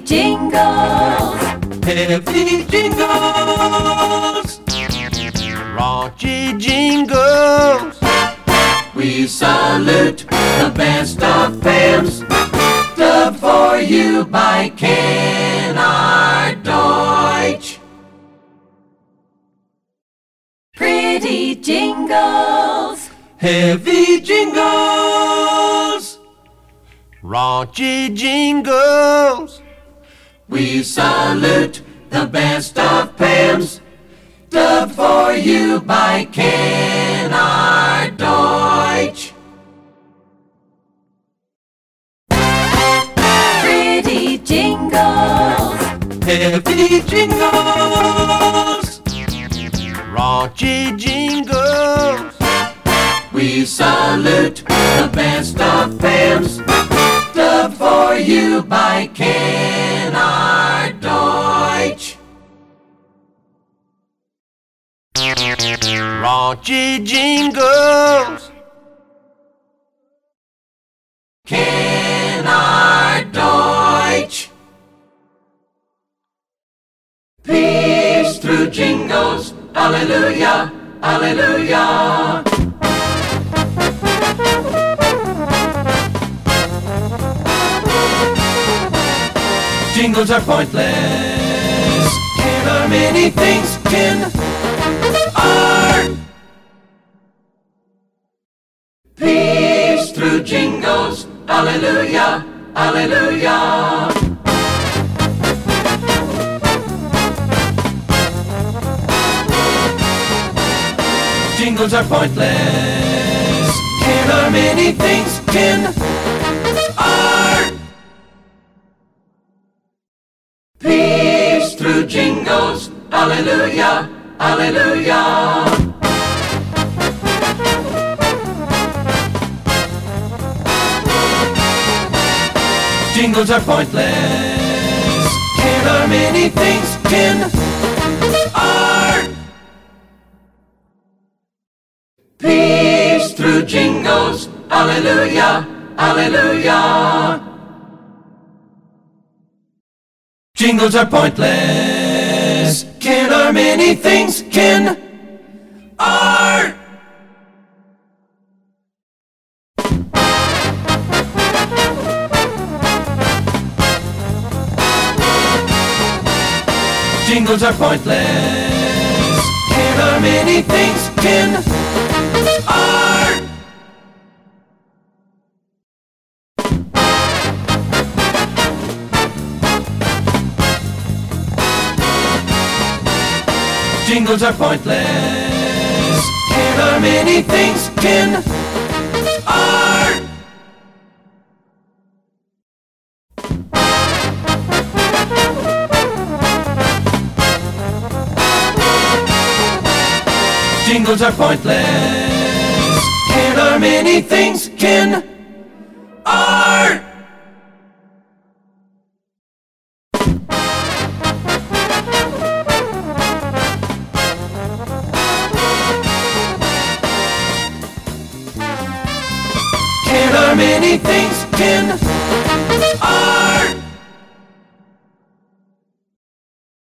jingles. Heavy jingles. Raunchy jingles. We salute the best of Pam's, dubbed for you by Kennard Deutsch. Pretty jingles. Heavy jingles. Raunchy jingles. We salute the best of Pam's, dubbed for you by Kennard Deutsch. Pretty jingles. Heavy jingles. Raunchy jingles. We salute the best of Pam's, dubbed for you by Kennard Deutsch. Raunchy jingles. Kennard Deutsch. Peace through jingles. Alleluia, alleluia. Jingles are pointless. Ken are many things. Ken are peace through jingles. Alleluia, alleluia. Jingles are pointless. Ken are many things. Ken are peace through jingles. Alleluia, alleluia. Jingles are pointless. Ken are many things. Ken are peace through jingles. Alleluia, alleluia. Jingles are pointless. Ken are many things. Ken are jingles are pointless. Ken are many things. Ken are jingles are pointless. Ken are many things. Ken are jingles are pointless. Ken are many things. Ken are Ken are many things. Ken